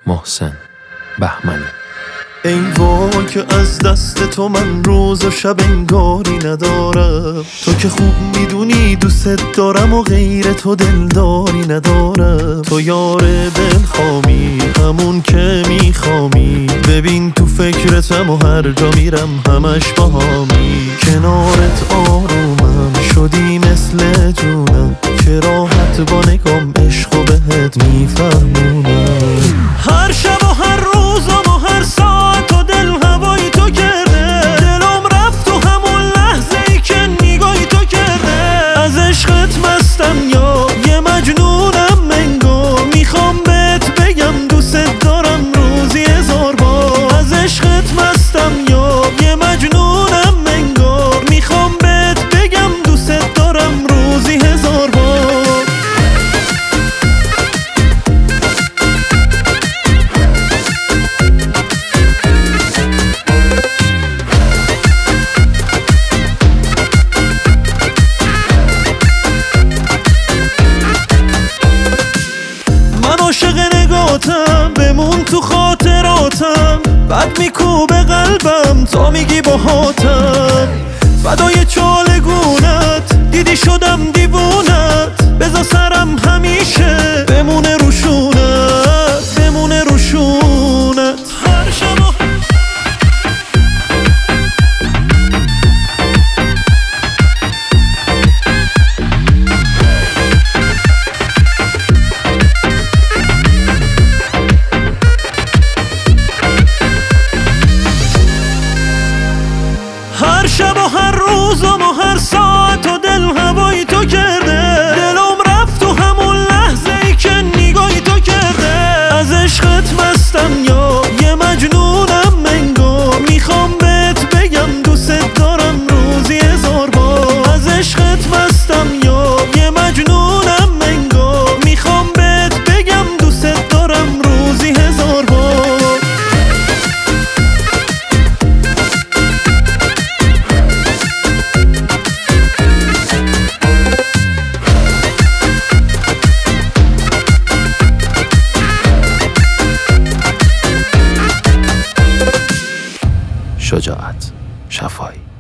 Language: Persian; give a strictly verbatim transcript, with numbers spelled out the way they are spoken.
محسن بهمنی. ای وای که از دست تو من روز و شب انگاری ندارم، تو که خوب میدونی دوست دارم و غیر تو دلداری ندارم. تو یار دلخوامی همون که میخوامی، ببین تو فکرتم و هر جا میرم همش باهامی. کنارت آرومم شدی مثل جونم، که راحت با نگام عشق و بهت میفهمونم. هر شب و هر روزم و هر ساعت و دل هوای تو کرده، دلم رفت تو همون لحظه ای که نگاهی تو کرده. از عشقت مستم یا یه مجنونم منگو، میخوام بهت بگم دوست دارم روزی هزار بار. از عشقت مستم یا یه مجنونم منگو، میخوام بهت بگم دوست دارم روزی هزار بار. عاشق نگاتم بمون تو خاطراتم، بد میکوبه قلبم تا میگی باهاتم. فدای چالگونت دیدی شدم دیوونت، بذار سرم همیشه بمونه روشونت، بمونه روشونت. هر شب هر شب و هر روزم و هر ساعت و دل هوای تو کرده، دلم رفت تو همون لحظه ای که نگاهی تو کرده. از عشقت مستم یا یه مجنونم منگو، میخوام بهت بگم دوست دارم روزی هزار بار. از عشقت مستم یا یه مجنونم منگو، میخوام بهت بگم دوست دارم روزی هزار بار. شجاعت شفایی.